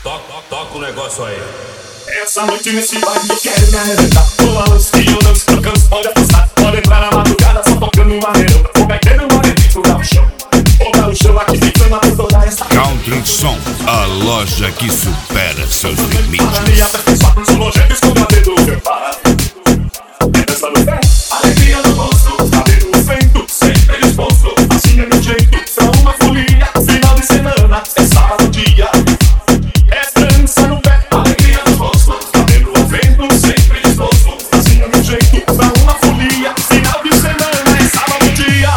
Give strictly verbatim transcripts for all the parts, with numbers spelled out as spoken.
Toca, toca o negócio aí. Essa noite nesse baile eu quero me arrebentar. Com a luz que eu não estou canso, pode apostar. Pode entrar na madrugada só tocando uma maneirão. Vou pegar no morenito dá o chão. Vou dar o chão aqui ficando a toda essa. Country Som, a loja que supera seus limites. Sou nojento, esconda dedo, meu pai. É dança no pé, alegria no rosto. Cabelo no vento, sempre disposto. Assim é meu jeito, pra uma folia. Final de semana, é sábado dia. É dança no pé, alegria no rosto. Cabelo no vento, sempre disposto. Assim é meu jeito, pra uma folia. Final de semana, é sábado dia.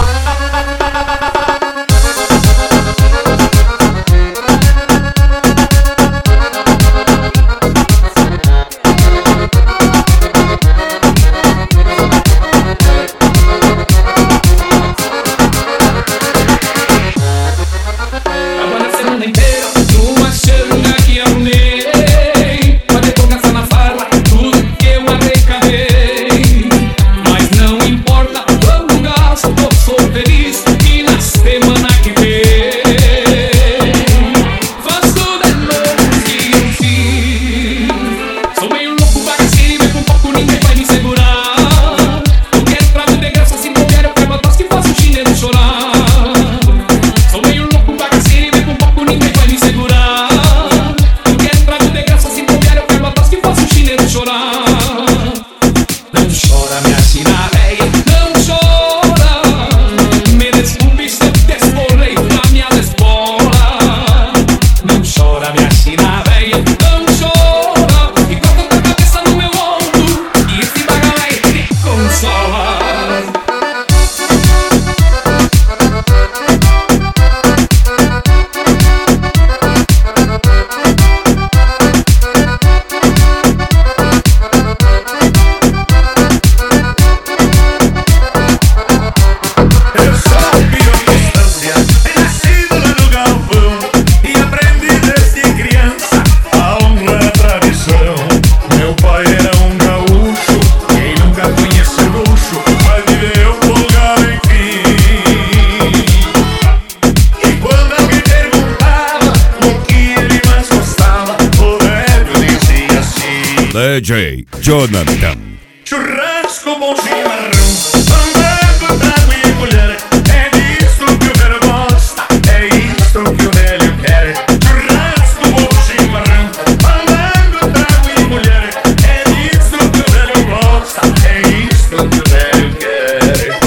D J Jonathan. Churrasco, bom chimarrão, andando, trago e mulher. É disso que o velho gosta, é isso que o velho quer. Churrasco, bom chimarrão, andando, trago e mulher. É disso que o velho gosta, é isso que o velho quer.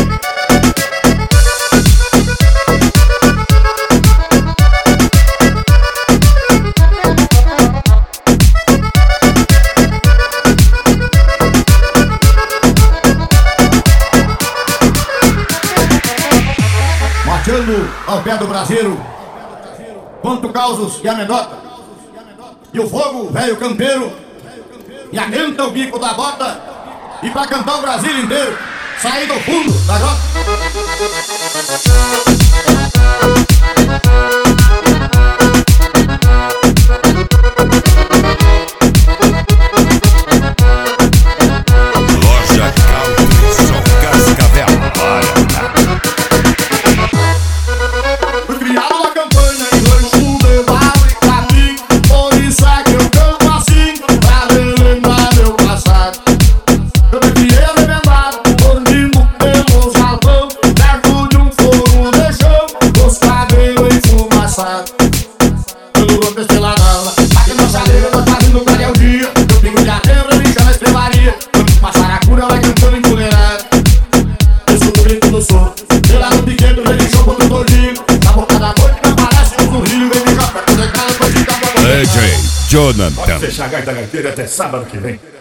Ao pé do braseiro, quanto causos e anedota, e o fogo, velho campeiro, e aguenta o bico da bota, e pra cantar o Brasil inteiro, sair do fundo da grota. Loja Country Som Cascavel. D J Jonathan. Pode fechar a gaita gaiteira até sábado que vem.